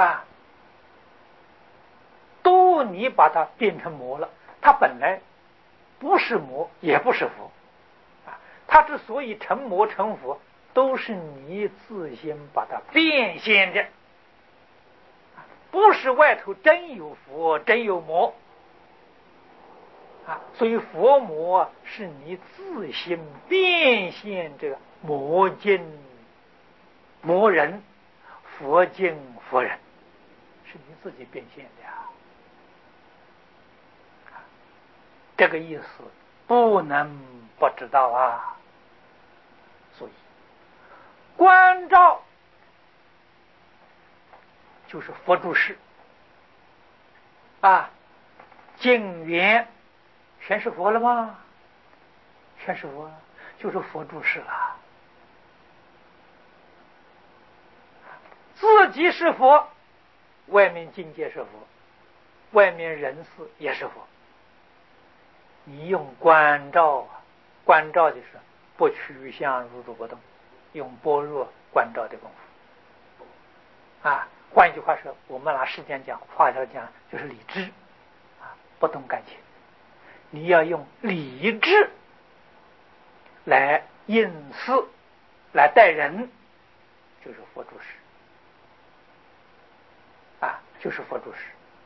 啊，都你把它变成魔了，它本来不是魔，也不是佛啊。它之所以成魔成佛，都是你自心把它变现的，不是外头真有佛真有魔啊。所以佛魔是你自心变现这个魔境魔人，佛境佛人，是你自己变现的呀。这个意思不能不知道啊。所以观照就是佛住世啊，净缘全是佛了吗？全是佛，就是佛住世了。自己是佛，外面境界是佛，外面人事也是佛。你用观照啊，观照就是不取相入住不动，用般若观照的功夫啊。换句话说，我们拿时间讲，话条讲就是理智啊，不动感情。你要用理智来应事，来待人，就是佛住世啊，就是佛住世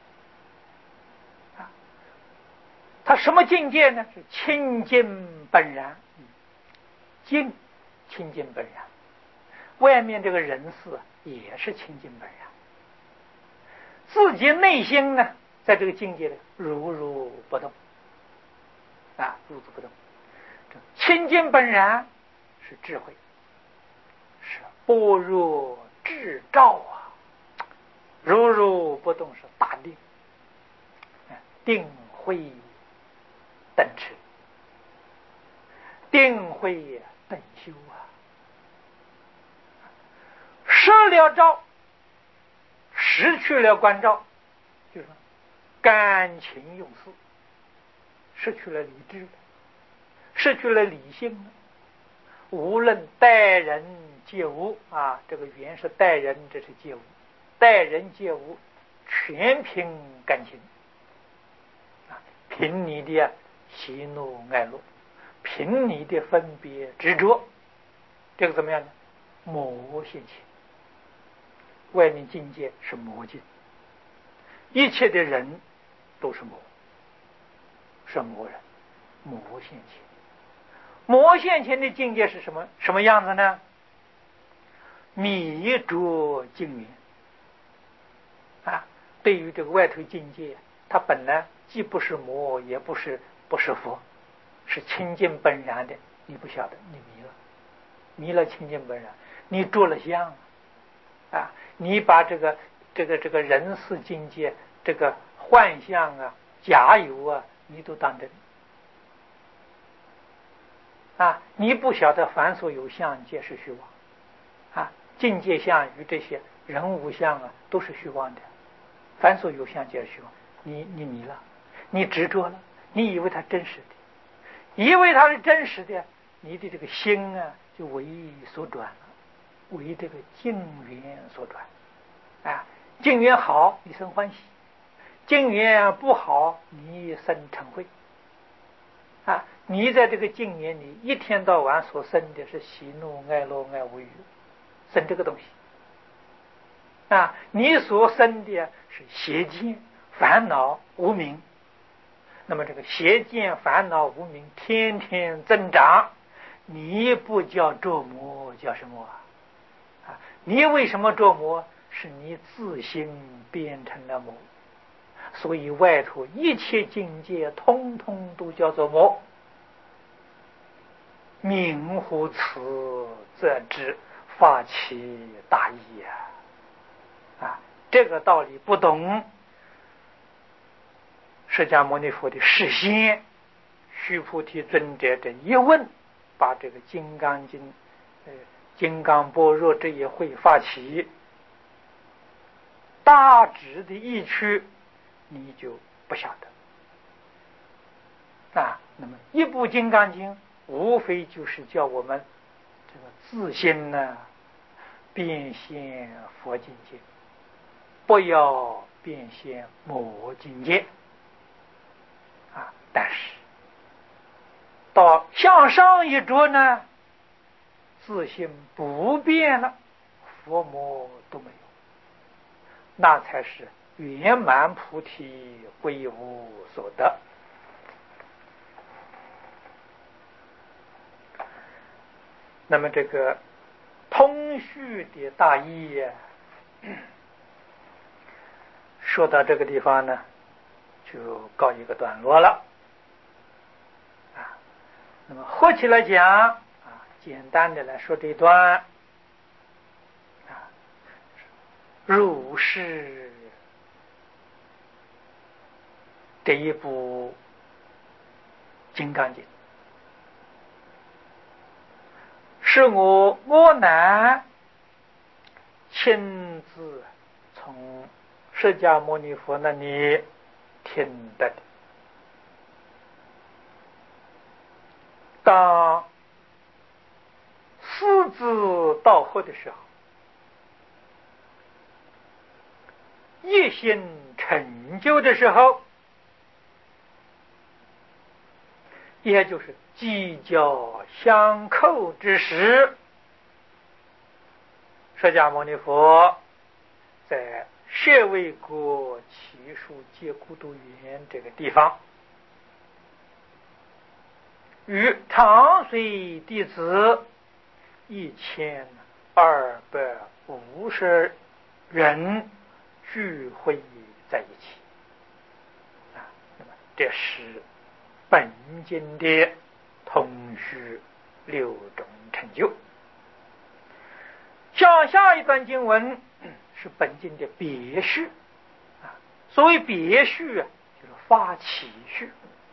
啊。他什么境界呢？是清净本然，净清净本然。外面这个人事也是清净本然，自己内心呢，在这个境界里如如不动啊，如如不动。清净本然是智慧，是般若智照啊，如如不动是大定，定慧等持，定慧等修啊。失了照，失去了观照，就是感情用事，失去了理智，失去了理性。无论待人接物啊，这个缘是待人，这是接物，待人接物全凭感情啊，凭你的喜怒哀乐，凭你的分别执着，这个怎么样呢？魔现前。外面境界是魔境，一切的人都是魔，是魔人，魔现前。魔现前的境界是什么样子呢？迷着境缘啊。对于这个外头境界，它本来既不是魔，也不是佛，是清净本然的。你不晓得，你迷了清净本然，你着了相啊。你把这个人事境界，这个幻象啊、假有啊，你都当真啊。你不晓得凡所有相皆是虚妄啊，境界相与这些人物相啊都是虚妄的，凡所有相皆是虚妄。你迷了，你执着了，你以为它真实的，以为它是真实的，你的这个心啊就为所转了，为这个境缘所转啊。境缘好，你生欢喜；境缘不好，你生嗔恚啊。你在这个境缘里一天到晚所生的是喜怒哀乐爱恶欲，生这个东西啊。你所生的是邪见烦恼无明，那么这个邪见烦恼无明天天增长，你不叫着魔，叫什么啊？你为什么着魔？是你自心变成了魔，所以外头一切境界通通都叫做魔。明乎此，则知发其大义啊！这个道理不懂，释迦牟尼佛的示现，须菩提尊者这一问，把这个《金刚经》金刚般若这一会发起大致的意趣，你就不晓得啊。那么一部《金刚经》无非就是叫我们这个自心呢变现佛境界不要变现魔境界但是到向上一着呢，自性不变了，佛魔都没有，那才是圆满菩提归无所得。那么这个通序的大意说到这个地方呢，就告一个段落了那么合起来讲简单的来说这一段入世这一部《金刚经》，是我乃亲自从释迦牟尼佛那里听得的。当四字到后的时候，一心成就的时候，也就是犄角相扣之时，释迦牟尼佛在舍卫国祇树戒孤独园这个地方，与长随弟子1250人聚会在一起那么这是本经的通序6种成就。下一段经文是本经的别序所谓别序就是发起序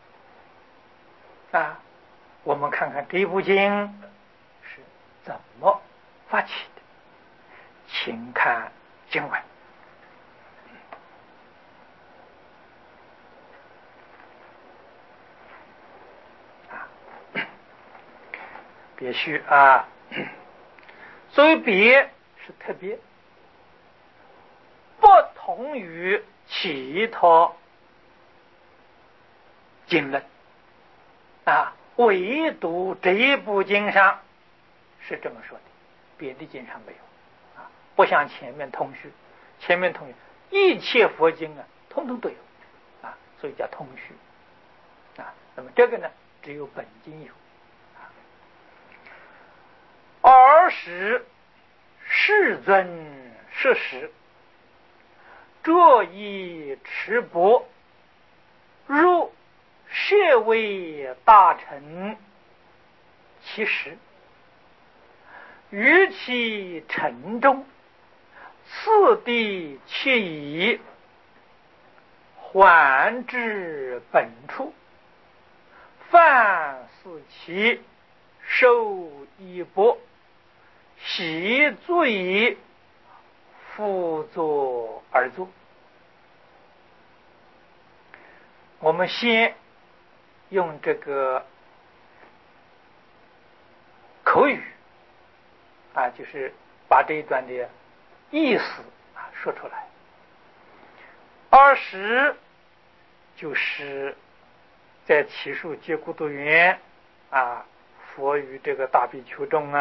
我们看看这部经是怎么发起的，请看经文别序所谓别是特别，不同于其他经论唯独这一部经上是这么说的，别的经上没有不像前面通序，前面通序一切佛经通通都有所以叫通序那么这个呢只有本经有尔时世尊设时，着衣持钵，入舍卫大臣其实，于其城中，次第切以还至本处，饭似其受衣钵，习足以复坐而坐。我们先用这个口语就是把这一段的意思说出来。尔时就是在祇树戒孤独园佛与这个大比丘众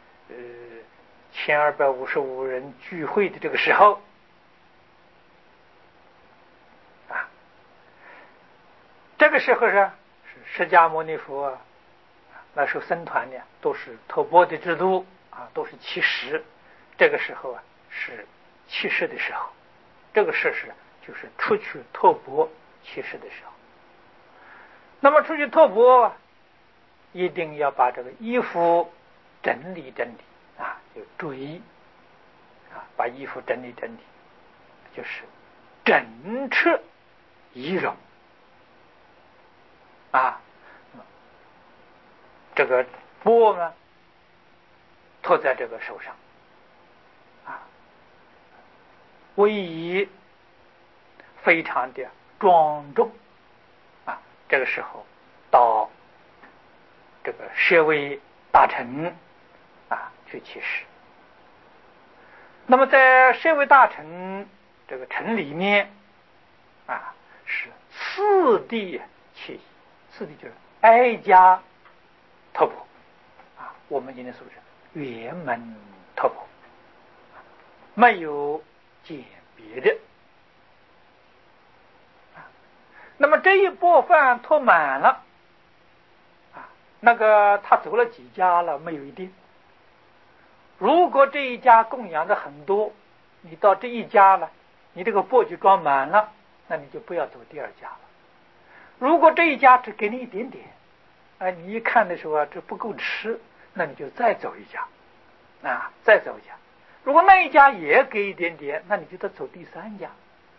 1255人聚会的这个时候这个时候是释迦牟尼佛那时候僧团呢都是托钵的制度都是七十，这个时候是七十的时候，这个事实就是出去托钵七十的时候。那么出去托钵一定要把这个衣服整理整理就追把衣服整理整理，就是整彻仪容这个钵呢托在这个手上威仪非常的庄重这个时候到这个舍卫大臣去起誓。那么在舍卫大臣这个城里面是次第迁徙，次第就是挨家托钵我们今天说是辕门托钵，没有简别的那么这一钵饭托满了那个他走了几家了没有一定。如果这一家供养的很多，你到这一家了，你这个钵就装满了，那你就不要走第二家了。如果这一家只给你一点点你一看的时候这不够吃，那你就再走一家再走一家。如果那一家也给一点点，那你就得走第三家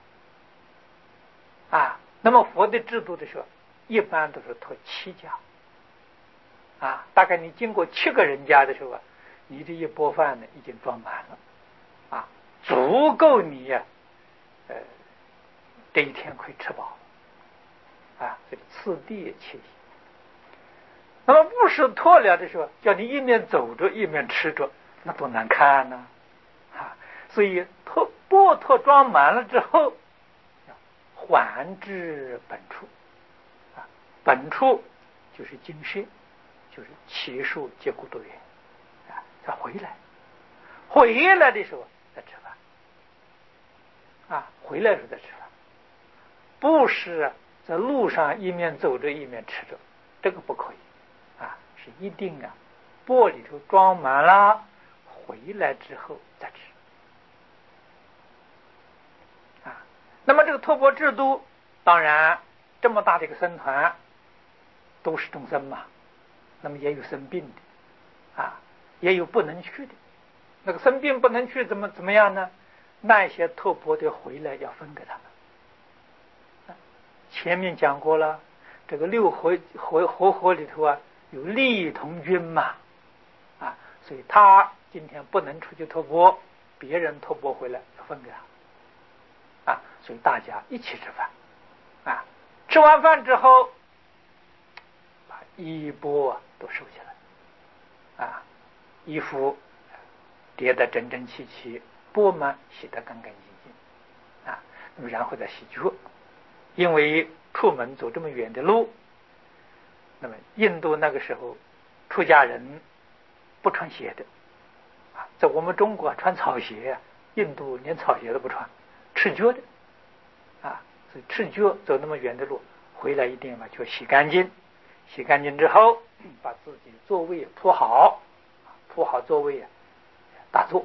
那么佛的制度的时候一般都是托7家大概你经过7个人家的时候你这一钵饭呢已经装满了足够你这一天可以吃饱这个次第迁徙。那么不是托了的时候叫你一面走着一面吃着，那多难看呢所以钵托装满了之后还至本处本处就是精舍，就是祇树结孤独园再回来的时候再吃饭回来的时候再吃饭，不是在路上一面走着一面吃着，这个不可以是一定钵里头装满了，回来之后再吃那么这个托钵制度，当然这么大的一个僧团都是众生嘛，那么也有生病的也有不能去的。那个生病不能去怎么样呢？那些托钵的回来要分给他们前面讲过了，这个六活里头有利童军嘛所以他今天不能出去托钵，别人托钵回来要分给他所以大家一起吃饭吃完饭之后把衣钵都收起来衣服叠得整整齐齐，钵满洗得干干净净那么然后再洗脚，因为出门走这么远的路，那么印度那个时候出家人不穿鞋的在我们中国穿草鞋印度连草鞋都不穿，赤脚的所以赤脚走那么远的路回来一定把脚洗干净，洗干净之后把自己座位铺好座位打坐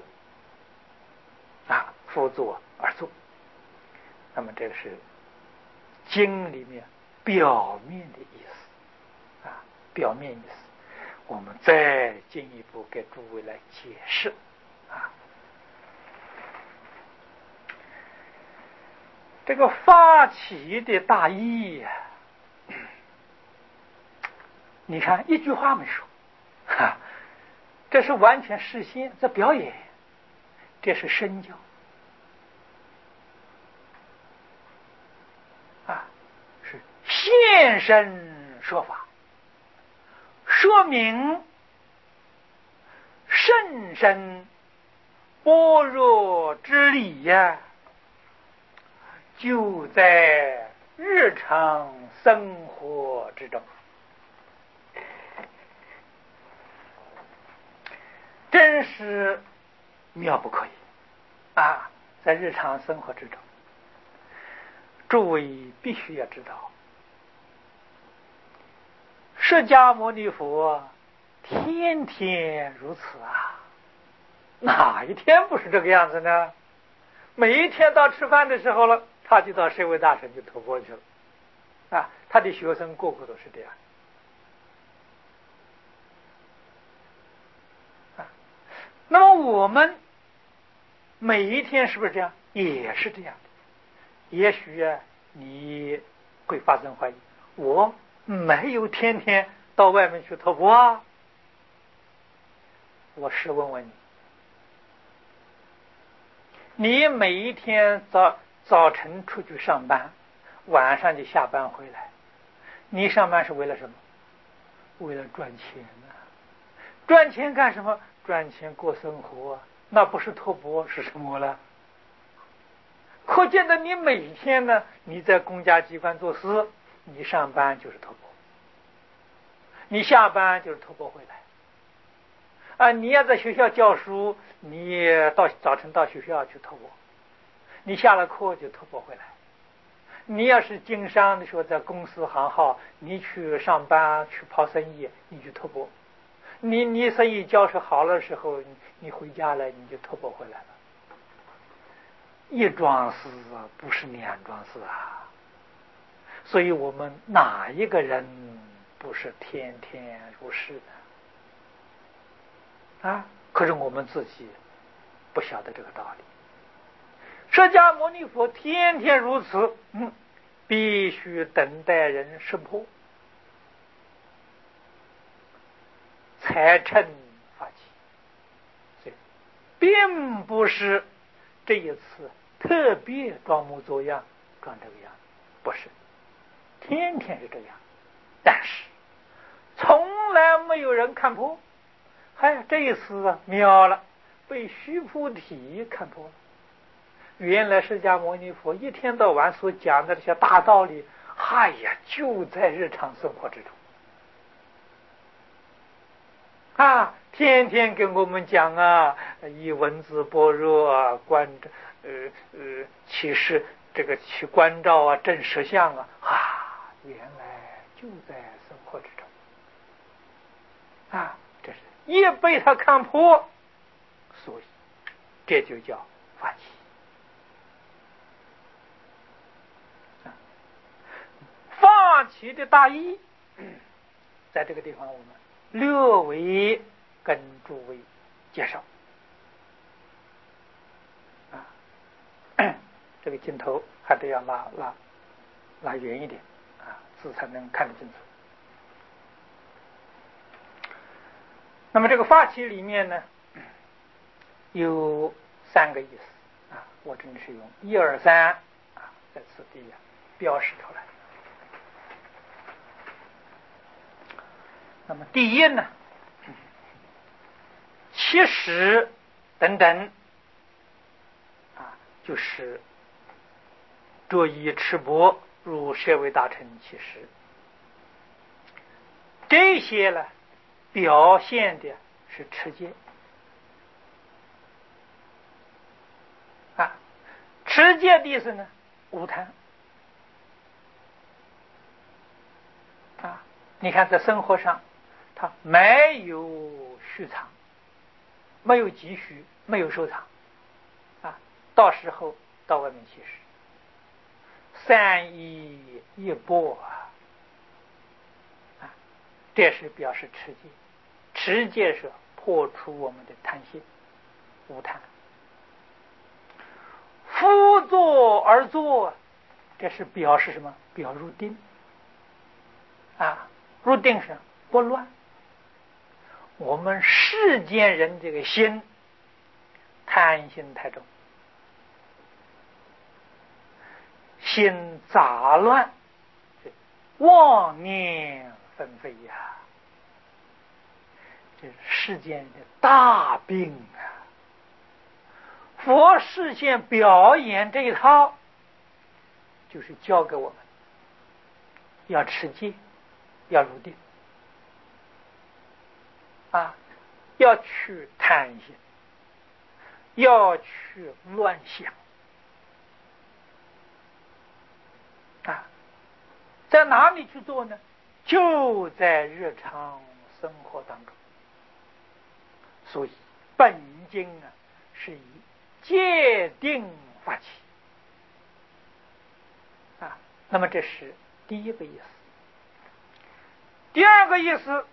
辅坐而坐。那么这个是经里面表面的意思表面意思，我们再进一步给诸位来解释这个发起的大意你看一句话没说这是完全实现，这表演，这是身教是现身说法，说明甚深般若之理就在日常生活之中，真是妙不可言在日常生活之中，诸位必须要知道，释迦牟尼佛天天如此哪一天不是这个样子呢？每一天到吃饭的时候了，他就到舍卫大神就托钵去了他的学生个个都是这样那么我们每一天是不是这样？也是这样的。也许你会发生怀疑，我没有天天到外面去托钵我试问问你每一天早晨出去上班，晚上就下班回来，你上班是为了什么？为了赚钱赚钱干什么？赚钱过生活那不是托钵是什么了？ 可见的你每天呢，你在公家机关做事，你上班就是托钵，你下班就是托钵回来。啊，你要在学校教书，你早晨到学校去托钵，你下了课就托钵回来。你要是经商的时候在公司行号，你去上班去跑生意，你就托钵。你生意交涉好了时候，你回家了，你就托钵回来了。一桩事啊，不是两桩事啊。所以我们哪一个人不是天天如是的啊？可是我们自己不晓得这个道理。释迦牟尼佛天天如此，必须等待人识破，才成发起。所以并不是这一次特别装模作样装这个样，不是，天天是这样。但是从来没有人看破。这一次啊，妙了，被须菩提看破了。原来释迦牟尼佛一天到晚所讲的这些大道理，就在日常生活之中啊，天天跟我们讲啊，以文字般若啊，其实这个去关照啊，证实相原来就在生活之中这是一被他看破，所以这就叫发起。发起的大意，在这个地方我们略微跟诸位介绍这个镜头还得要拉远一点字才能看得清楚。那么这个发起里面呢，有3个意思我真的是用1、2、3在此地标示出来。那么第一呢，其实等等就是着衣持钵入舍卫大乘其实，这些呢表现的是持戒持戒的意思呢，无贪你看在生活上，他没有蓄藏，没有积蓄，没有收藏到时候到外面去世，3衣1钵这是表示持戒。持戒是破除我们的贪心，无贪。辅佐而坐，这是表示什么？表入定入定是不乱。我们世间人这个心贪心太重，心杂乱，妄念纷飞这是世间的大病佛事先表演这一套，就是教给我们要持戒，要入定要去贪心，要去乱想在哪里去做呢？就在日常生活当中。所以本经是以戒定发起那么这是第一个意思。第二个意思，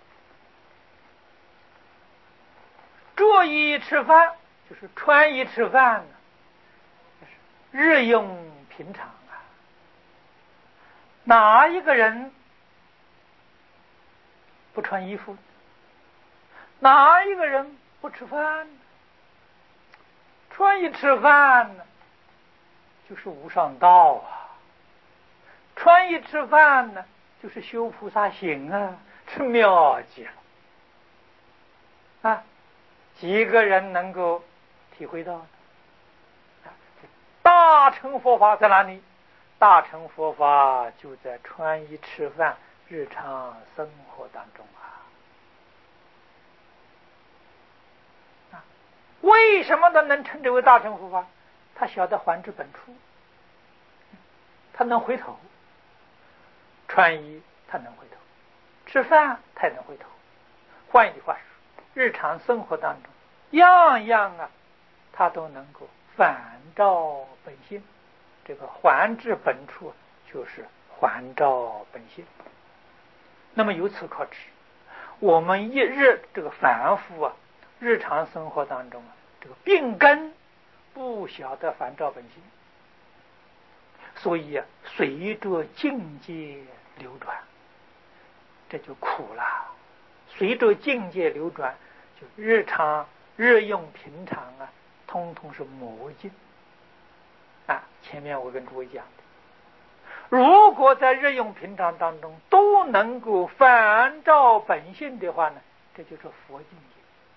着衣吃饭就是穿衣吃饭日用平常哪一个人不穿衣服？哪一个人不吃饭？穿衣吃饭呢，就是无上道穿衣吃饭呢，就是修菩萨行是妙极了几个人能够体会到大大乘佛法在哪里？大乘佛法就在穿衣吃饭、日常生活当中啊！为什么他能称之为大乘佛法？他晓得还至本处，他能回头。穿衣他能回头，吃饭他也能回头。换一句话说，日常生活当中样样他都能够反照本性。这个还至本处就是还照本性。那么由此可知，我们一日这个凡夫日常生活当中这个病根不晓得反照本性，所以随着境界流转，这就苦了。随着境界流转，就日用平常通通是魔境前面我跟诸位讲的，如果在日用平常当中都能够反照本性的话呢，这就是佛境界。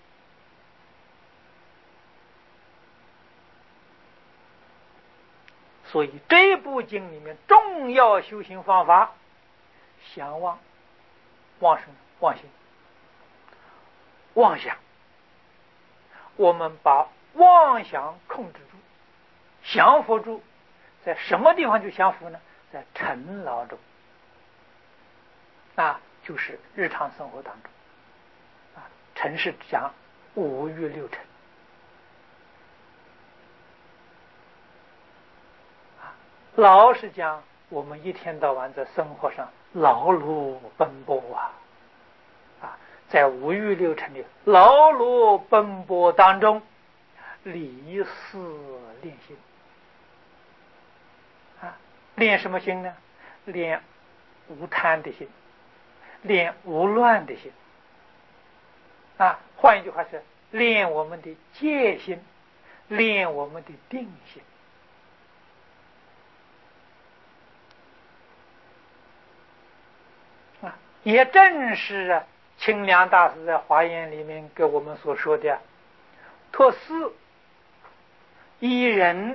所以这部经里面重要修行方法，降妄、妄生、妄心、妄想。我们把妄想控制住，降服住。在什么地方就降服呢？在尘劳中，就是日常生活当中尘是讲五欲六尘劳是讲我们一天到晚在生活上劳碌奔波在五欲六尘里劳碌奔波当中，离事练心练什么心呢？练无贪的心，练无乱的心换一句话是练我们的戒心，练我们的定心也正是清凉大师在华严里面给我们所说的托施一人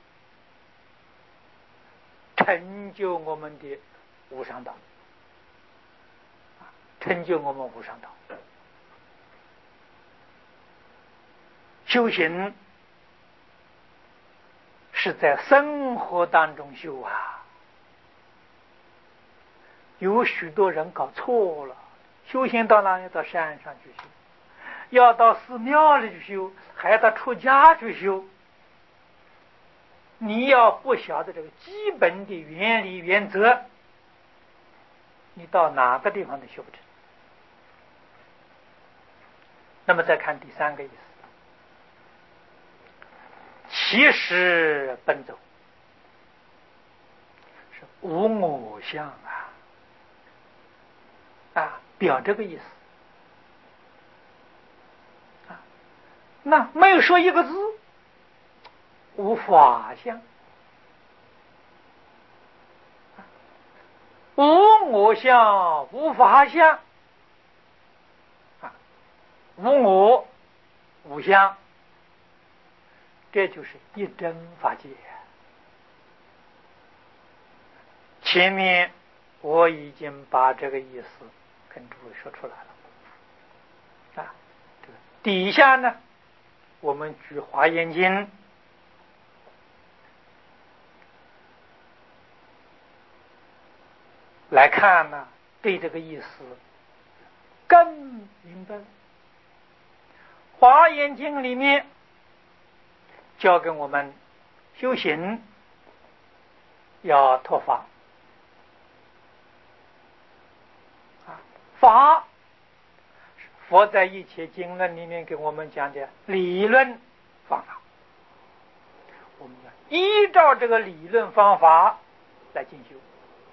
成就我们的无上道，成就我们无上道。修行是在生活当中修有许多人搞错了，修行到哪里？到山上去修，要到寺庙里去修，还要到出家去修。你要不晓得这个基本的原理原则，你到哪个地方都修不成。那么再看第三个意思，其实奔走是无我相表这个意思那没有说一个字，无法相，无我相，无法相无我无相，这就是一真法界。前面我已经把这个意思跟诸位说出来了这个底下呢，我们举华严经来看呢，对这个意思更明白。华严经里面教给我们修行要脱法法佛在一切经论里面给我们讲的理论方法，我们要依照这个理论方法来进修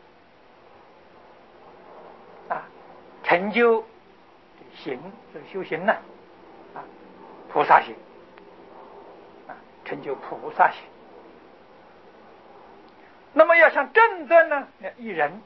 成就行，就是修行呢菩萨行成就菩萨行。那么要想证得呢，一人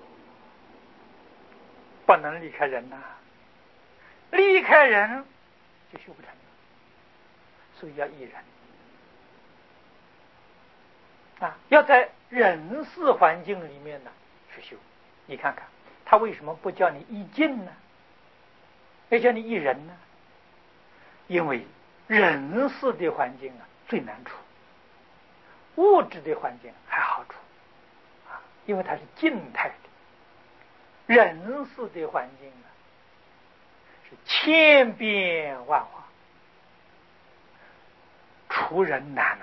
不能离开人离开人就修不成，所以要一人要在人事环境里面呢去修。你看看他为什么不叫你一境呢？要叫你一人呢？因为人事的环境最难处，物质的环境还好处因为它是静态的。人事的环境是千变万化，处人难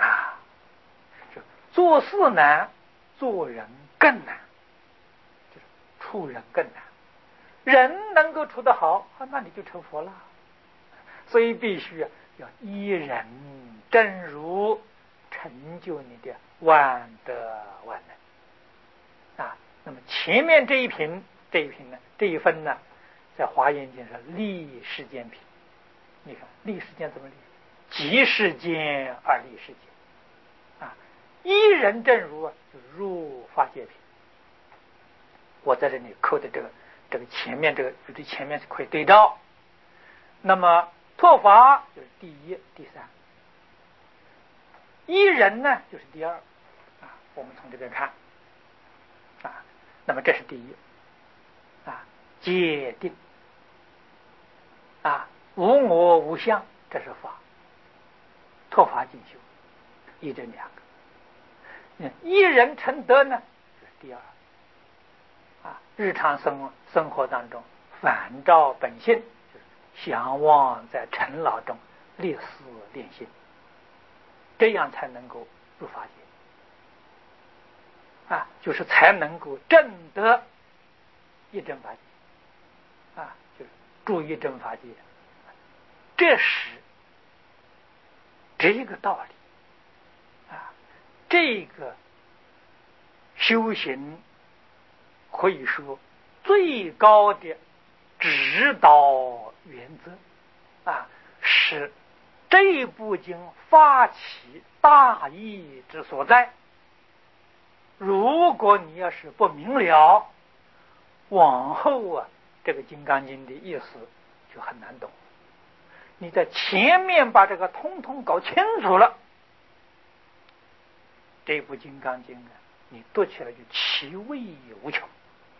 做事难，做人更难，就是处人更难。人能够处得好那你就成佛了。所以必须要依人正如，成就你的万德万能那么前面这一品呢，这一分呢，在华严经是立世间品。你看立世间怎么立？即世间而立世间依人正如就入法界品。我在这里扣的这个前面这个与这前面是可以对照。那么拓法就是第一第三，依人呢就是第二我们从这边看那么这是第一界定无我无相，这是法。拓法进修依这两个。依人成德呢就是第二日常生活当中反照本性，就是向往在尘劳中立思练心，这样才能够入法界就是才能够证得一真法界就是住一真法界。这是这个道理这个修行可以说最高的指导原则是这部经发起大义之所在。如果你要是不明了，往后这个金刚经的意思就很难懂。你在前面把这个通通搞清楚了，这部金刚经你读起来就其味无穷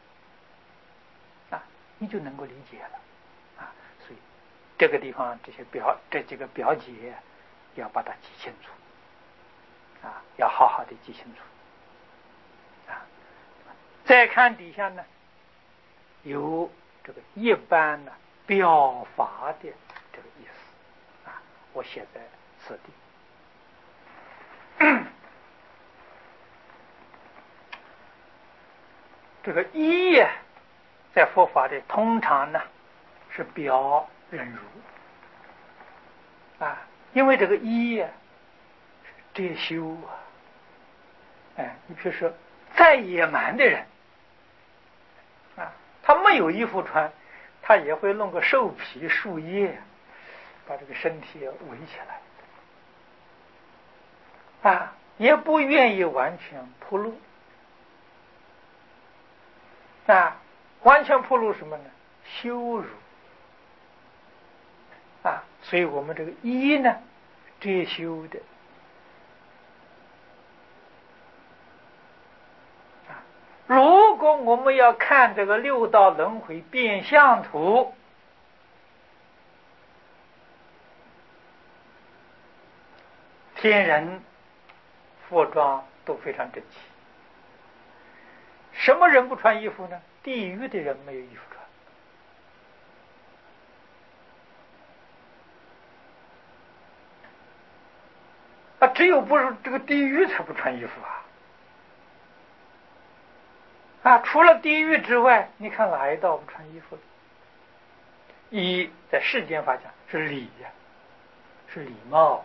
你就能够理解了所以这个地方这几个表节要把它记清楚要好好的记清楚再看底下呢，有这个一般的表法的这个意思我写在此地。这个一在佛法的通常呢是表忍辱因为这个一是遮羞你比如说再野蛮的人他没有衣服穿，他也会弄个兽皮树叶把这个身体围起来也不愿意完全铺露完全暴露什么呢？羞辱所以我们这个一呢，遮羞的如果我们要看这个六道轮回变相图，天人服装都非常整齐。什么人不穿衣服呢？地狱的人没有衣服穿只有不是这个地狱才不穿衣服除了地狱之外，你看哪一道不穿衣服的？一在世间法讲是礼是礼貌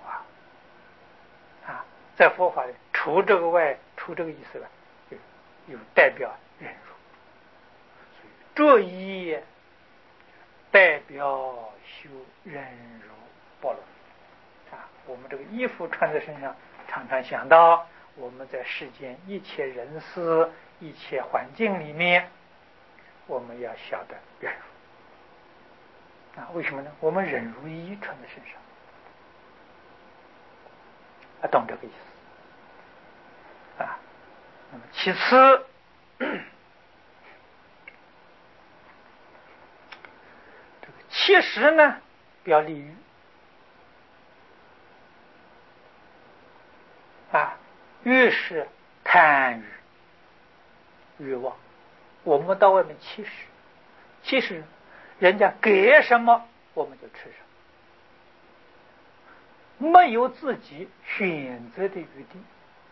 在佛法里除这个外，除这个意思就有代表忍辱，所以这一代表修忍辱波罗蜜我们这个衣服穿在身上，常常想到我们在世间一切人事一切环境里面，我们要晓得忍辱为什么呢？我们忍辱衣穿在身上懂这个意思其次，这个其实呢，表利欲欲是贪欲望。我们到外面其实人家给什么我们就吃什么，没有自己选择的余地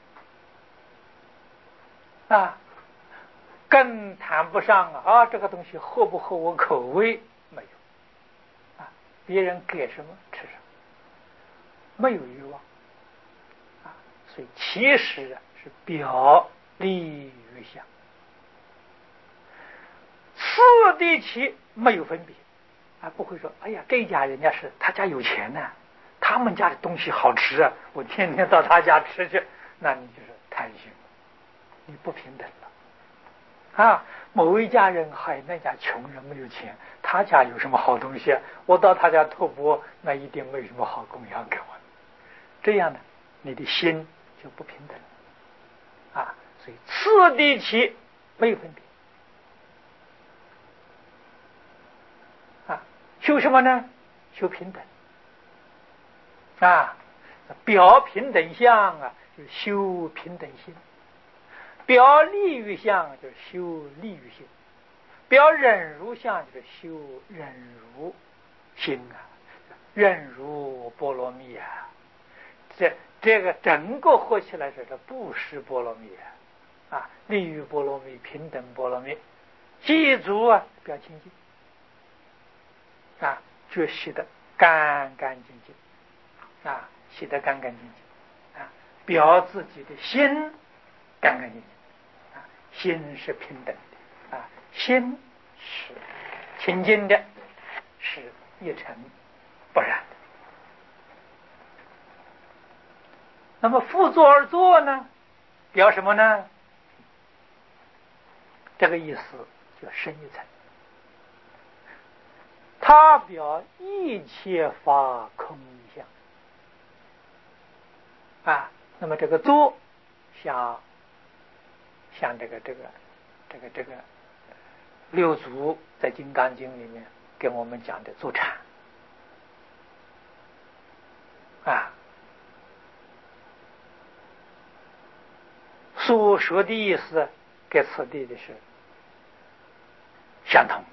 更谈不上这个东西合不合我口味，没有别人给什么吃什么，没有欲望所以其实是表利欲相。次第其没有分别不会说哎呀这家人家是他家有钱呢，他们家的东西好吃我天天到他家吃去，那你就是贪心，你不平等了某一家人那家穷人没有钱，他家有什么好东西我到他家托钵，那一定没有什么好供养给我，这样呢你的心就不平等所以次第其没有分别修什么呢？修平等表平等相就是修平等心，表利欲相就是修利欲心，表忍辱相就是修忍辱心忍辱波罗蜜这个整个合起来是布施波罗蜜利欲波罗蜜，平等波罗蜜，记住表清净就洗得干干净净洗得干干净净表自己的心干干净净心是平等的心是清净的，是一尘不染的。那么复作而作呢，表什么呢？这个意思就深一层，它表一切法空相那么这个作像这个六祖在《金刚经》里面跟我们讲的坐禅所说的意思跟此地的是相同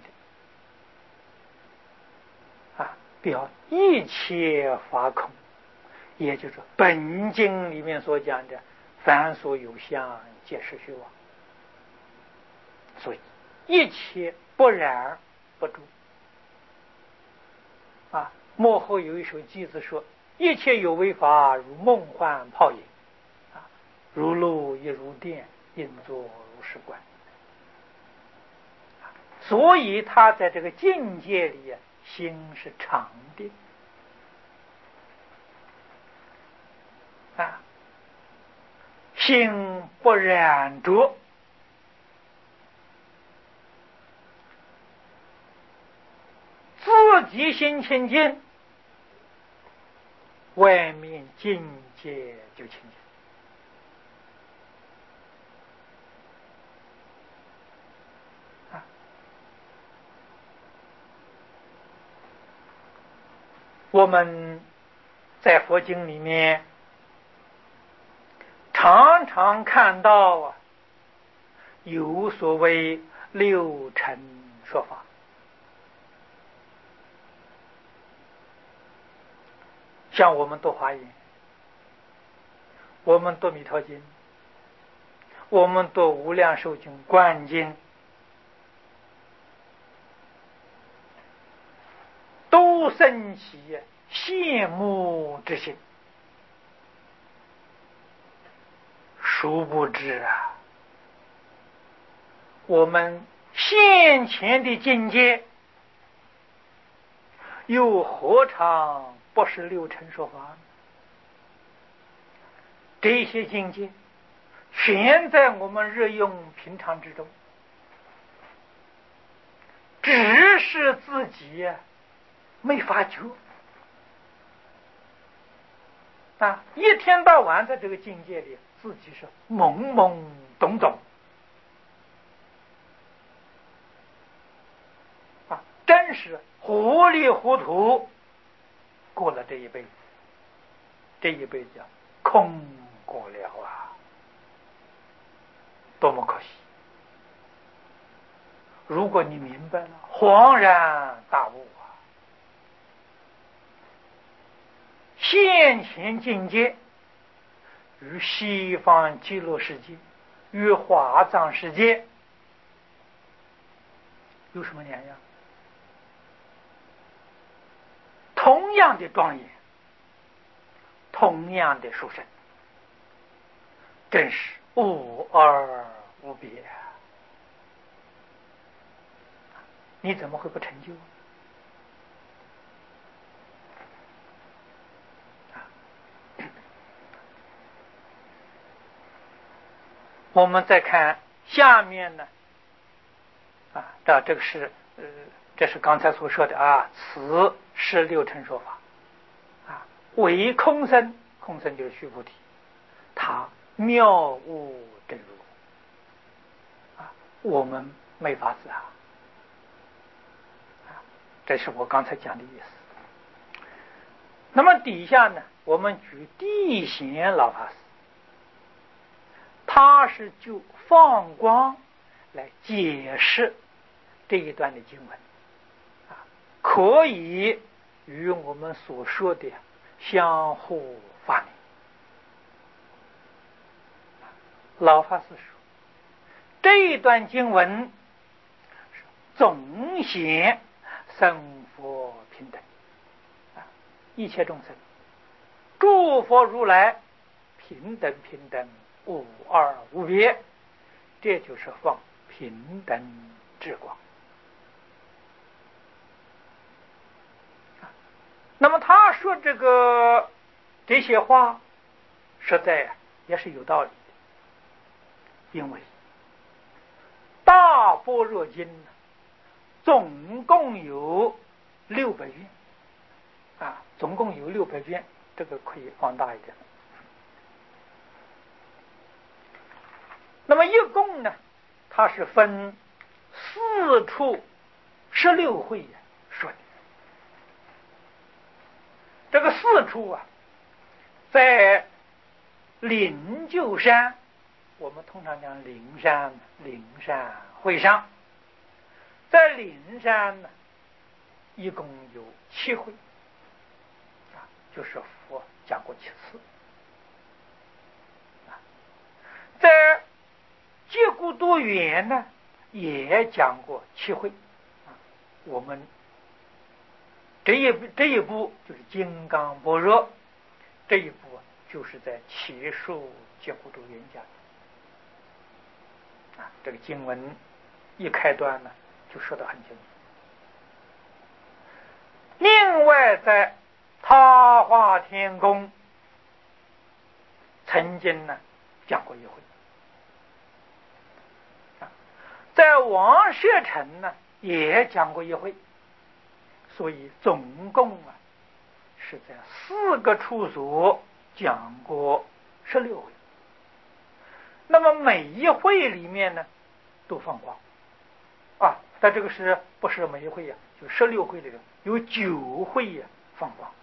的表一切法空，也就是本经里面所讲的凡所有相皆是虚妄，所以一切不染不住幕后有一首偈子说，一切有为法如梦幻泡影如露亦如电，应作如是观。所以他在这个境界里心是常的心不染着，自己心清净，外面境界就清净我们在佛经里面常常看到有所谓六尘说法，像我们读华严，我们读弥陀经，我们读无量寿经、观经，都生起羡慕之心。殊不知我们现前的境界又何尝不是六尘说法？这些境界全在我们日用平常之中，只是自己没发觉一天到晚在这个境界里，自己是懵懵种种啊，真是糊里糊涂过了这一辈子，这一辈子空过了啊，多么可惜！如果你明白了，恍然大悟啊，现前境界与西方极乐世界与华藏世界有什么两样？同样的庄严，同样的殊胜，真是无二无别。你怎么会不成就？我们再看下面呢，这个是这是刚才所说的啊，此是六尘说法啊，唯空生，空生就是须菩提，他妙悟真如啊，我们没法子啊，这是我刚才讲的意思。那么底下呢，我们举地贤老法师，他是就放光来解释这一段的经文啊，可以与我们所说的相互发明。老法师说，这一段经文是总显生佛平等啊，一切众生诸佛如来平等平等，无二无别，这就是放平等之光。那么他说这些话实在也是有道理的，因为大般若经总共有600卷啊，总共有600卷，这个可以放大一点。那么一共呢，它是分4处16会说的。这个4处啊，在灵鹫山，我们通常讲灵山会上，在灵山呢，一共有7会啊，就是佛讲过7次啊。在结孤多园呢，也讲过7会啊。我们这一部就是金刚般若，这一部就是在祇树结孤多园讲的啊。这个经文一开端呢，就说得很清楚。另外在他化天宫曾经呢讲过一回啊，在王舍城呢也讲过一回，所以总共啊是在4个处所讲过16回。那么每一会里面呢都放光啊，但这个是不是每一会呀？就16会里面有9会呀放光，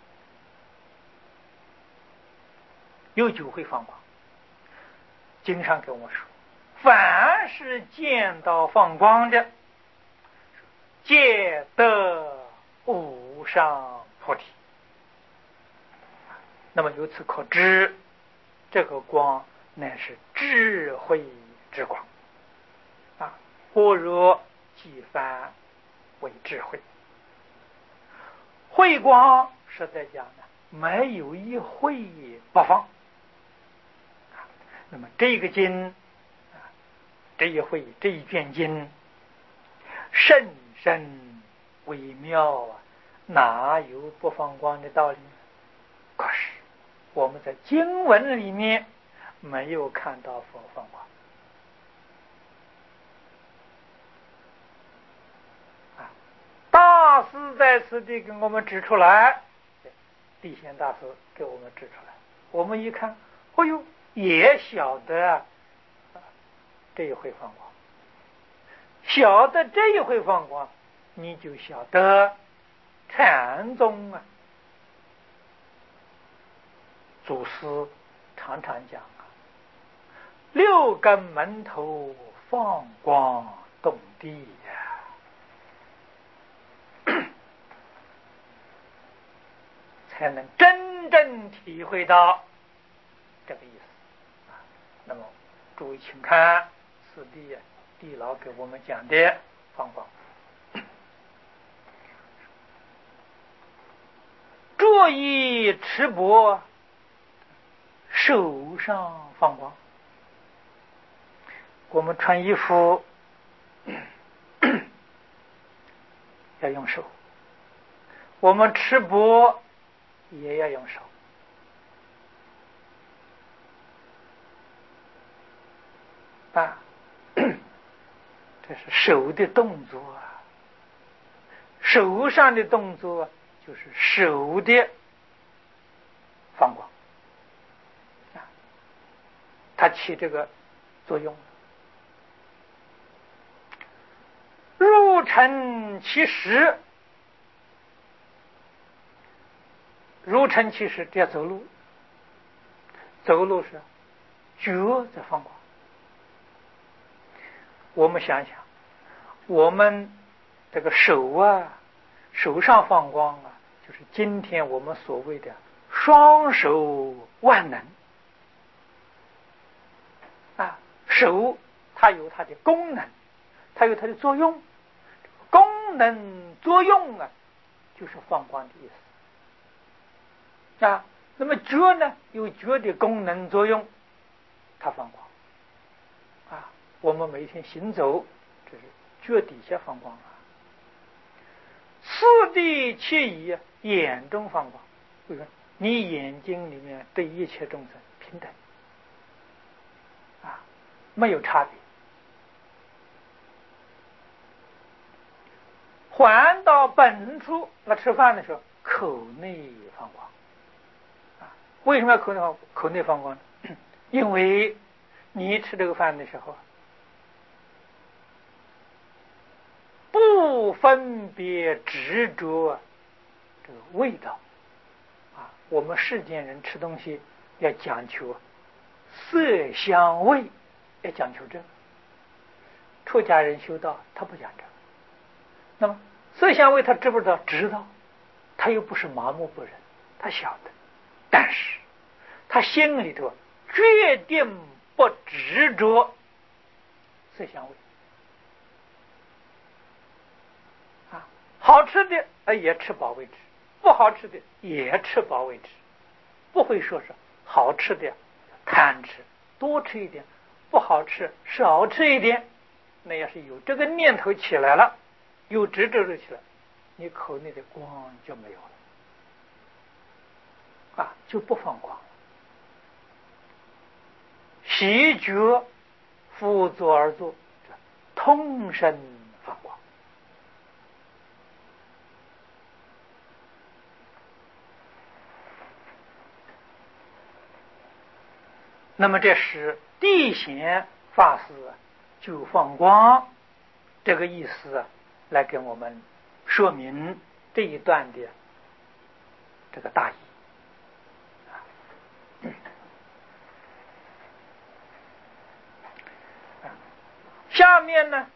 有9会放光。经上跟我说，凡是见到放光的，皆得无上菩提。那么由此可知，这个光乃是智慧之光啊，般若即翻为智慧。慧光实在讲呢，没有一会不放。那么这个经这一会这一卷经甚深微妙啊，哪有不放光的道理呢？可是我们在经文里面没有看到佛放光啊。大师在此地给我们指出来，地贤大师给我们指出来，我们一看，哎呦，也晓得这一回放光，晓得这一回放光，你就晓得禅宗啊，祖师常常讲啊，六根门头放光动地呀，才能真正体会到这个意思啊。那么诸位请看此地地老给我们讲的放光，着衣持钵，手上放光。我们穿衣服要用手，我们持钵也要用手啊，这是手的动作啊，手上的动作就是手的放光啊，它起这个作用。入尘其实，入尘其实，这要走路，走路是脚在放光。我们想想，我们这个手啊，手上放光啊，就是今天我们所谓的双手万能啊。手它有它的功能，它有它的作用，功能作用啊，就是放光的意思啊。那么脚呢，有脚的功能作用，它放光啊。我们每天行走，这是脚底下放光啊。次第其以眼中放光，为什么？你眼睛里面对一切众生平等啊，没有差别。还到本处，那吃饭的时候口内放光啊。为什么要口内放光呢？因为你吃这个饭的时候不分别执着这个味道啊。我们世间人吃东西要讲求色香味，要讲求这个。出家人修道他不讲这个。那么色香味他知不知道？知道，他又不是麻木不仁，他晓得，但是他心里头决定不执着色香味啊。好吃的也吃饱为止，不好吃的也吃饱为止，不会说是好吃的贪吃，多吃一点，不好吃少吃一点。那要是有这个念头起来了，有执着起来，你口内的光就没有了啊，就不放光了。习觉复坐而坐，通身放光。那么这是地显法师就放光这个意思来跟我们说明这一段的这个大意。下面呢，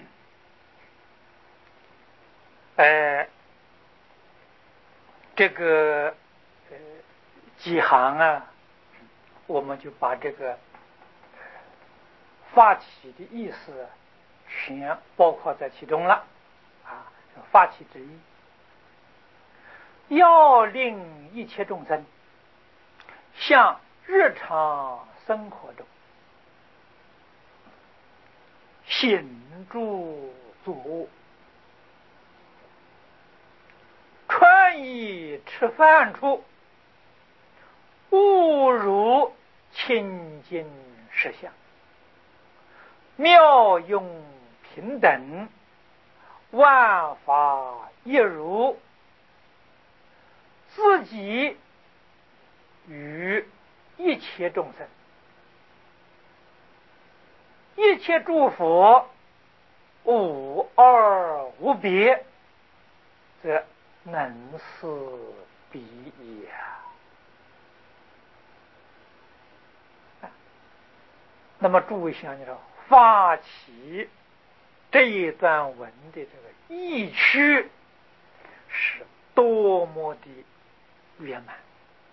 这个几行啊，我们就把这个发起的意思全包括在其中了啊。发起之意，要令一切众生像日常生活中行住坐卧、穿衣吃饭处，误入清净实相，妙用平等，万法一如，自己与一切众生一一切诸佛无二无别，则能思彼也。那么诸位想想，发起这一段文的这个意趣是多么的圆满。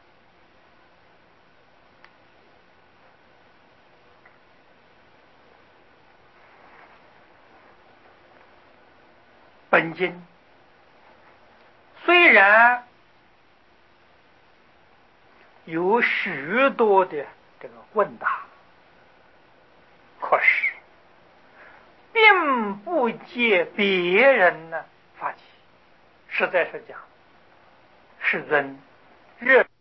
本经虽然有许多的这个问答，可是并不借别人呢发起，实在是讲世尊热